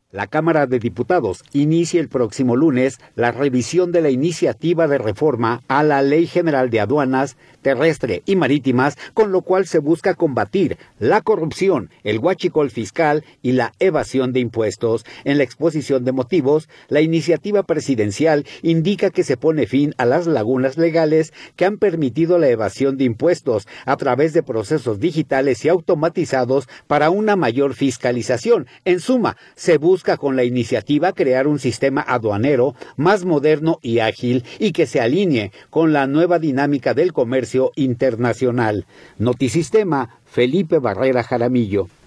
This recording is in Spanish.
La Cámara de Diputados inicia el próximo lunes la revisión de la iniciativa de reforma a la Ley General de Aduanas Terrestre y Marítimas, con lo cual se busca combatir la corrupción, el huachicol fiscal y la evasión de impuestos. En la exposición de motivos, la iniciativa presidencial indica que se pone fin a las lagunas legales que han permitido la evasión de impuestos a través de procesos digitales y automatizados para una mayor fiscalización. En suma, se busca con la iniciativa crear un sistema aduanero más moderno y ágil y que se alinee con la nueva dinámica del comercio internacional. Notisistema, Felipe Barrera Jaramillo.